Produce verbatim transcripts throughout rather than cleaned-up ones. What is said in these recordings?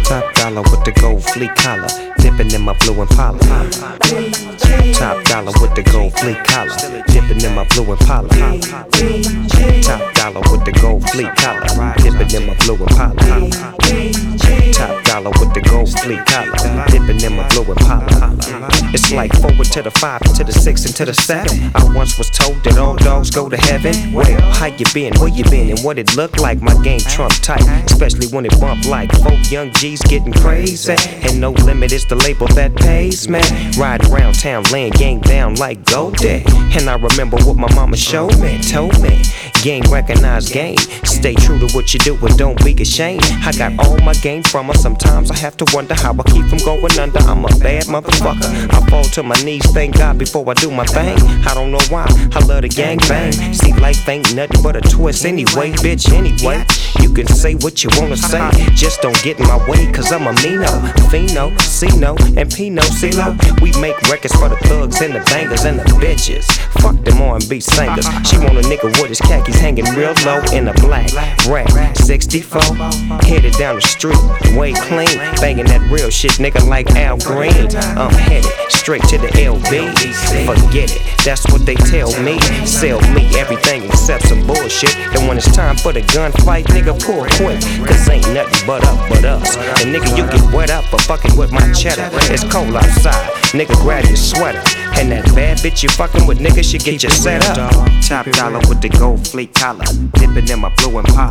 Top dollar with the gold fleet collar, dipping in my blue Impala. Top dollar with the gold fleet collar, dipping in my blue Impala. Top dollar with the gold fleet collar, dipping in my blue Impala. Top dollar with the gold fleet collar, dipping in my blue Impala. It's like forward to the five, to the six, and to the seven. I once was told that all dogs go to heaven. Well, how you been, where you been, and what it looked like? My game trump tight, especially when it bump like four young G's getting crazy. And No Limit is the label that pays, man. Riding around town, laying gang down like Goldie. And I remember what my mama showed me, told me, gang recognize game. Stay true to what you do and don't be ashamed. I got all my game from her. Sometimes I have to wonder how I keep from going under. I'm a bad motherfucker. I fall to my knees, thank God, before I do my thing. I don't know why, I love the gang bang. See, life ain't nothing but a twist anyway, bitch, anyway. You can say what you wanna say, just don't get in my way, cause I'm a Mino, Fino, Cino, and Pino, CeeLo. We make records for the thugs and the bangers and the bitches. Fuck them R and B singers. She want a nigga with his khakis hanging real low in a black rap sixty-four. Headed down the street, way clean, banging that real shit, nigga, like Al Green. I'm headed straight to the L B. Forget it, that's what they tell me. Sell me everything except some bullshit. And when it's time for the gunfight, nigga, pull quick, cause ain't nothing but up but us. And nigga, you get wet up for fucking with my cheddar. It's cold outside, nigga, grab your sweater. And that bad bitch you fucking with, nigga, should get you set up. Top dollar with the gold fleet collar, dipping in my blue Impala.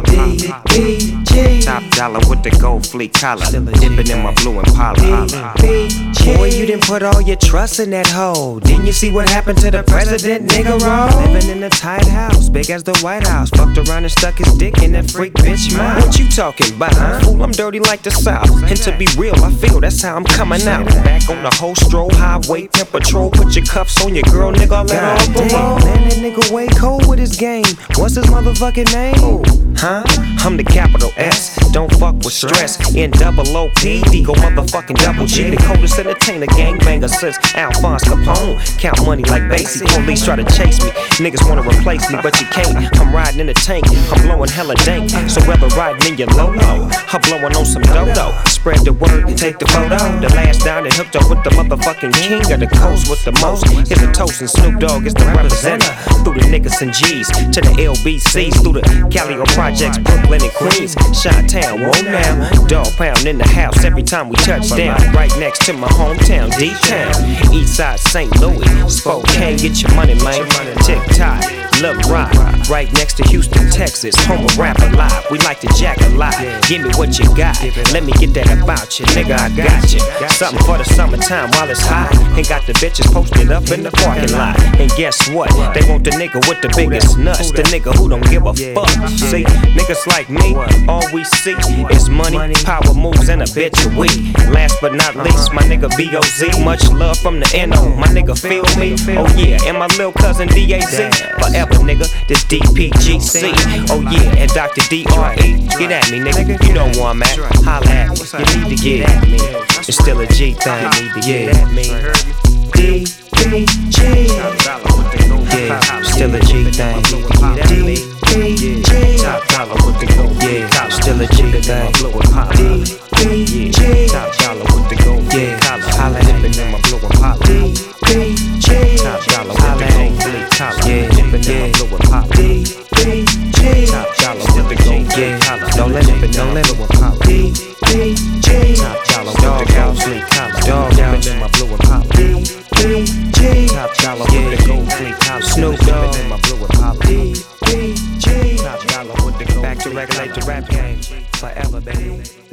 Top dollar with the gold fleet collar, dipping in my blue Impala. Boy, you didn't put all your trust in that hoe. Didn't you see what happened to the president, nigga, roll? Living in a tight house, big as the White House. Fucked around and stuck his dick in that freak bitch mouth. What you talking about, huh? Fool, I'm dirty like the South. And to be real, I feel that's how I'm coming out. Back on the whole stroll highway, pimp patrol. Put your cuffs on your girl, nigga, let her off the road. Man, that nigga way cold with his game. What's his motherfucking name? Huh? I'm the capital S. Don't fuck with stress. N double O P D, go motherfucking double G. The coldest entertainer, gangbanger since Alphonse Capone. Count money like Basie. Police try to chase me. Niggas wanna replace me, but you can't. I'm riding in a tank. I'm blowing hella dank. So whether riding in your Lolo, I'm blowing on some dodo. Spread the word, take the photo. The last down that hooked up with the motherfucking king of the coast with the most. Here's a toast, and Snoop Dogg is the representative. Through the niggas and G's to the L B Cs, through the Callio Projects, Brooklyn and Queens, Chi-Town, whoa now. Dog pound in the house every time we touch down. Right next to my hometown, D-Town. Eastside Saint Louis, Spokane, get your money, man. Tick-tock, Lil Rock, right next to Houston, Texas. Home of rap alive, we like to jack a lot. Give me what you got, let me get that about you, nigga, I got you. Something for the summertime while it's hot. Ain't got the bitches posted up in the parking lot. And guess what? They want the nigga with the biggest nuts, the nigga who don't give a fuck. See, niggas like me, all we see is money, power moves, and a bitch a week. Last but not least, my nigga B O Z. Much love from the N O, my nigga feel me? Oh yeah, and my little cousin D A Z. Forever, nigga, this D P G C. Oh yeah, and Doctor D R E. Get at me, nigga, you know where I'm at. Holla at me, you need to get at me. It's still a G thing, need to get at me. D P G. Yeah, still a G thing. D P G. Top dollar with the gold. Yeah, still a G thing. D P G. Top dollar with the gold. Yeah, holla at me in my blue Impala. D P G. Top dollar with the gold. Yeah, dipping in my blue Impala. D P G. Top dollar with the gold. Yeah, no limit, no limit. D P G. Top dollar with the gold. Dog dipping in my blue Impala. D P G. Top dollar with the gold. Snoop Dogg in my blue Impala. D P G. Top dollar with the gold. Back to regulate the rap game forever, baby.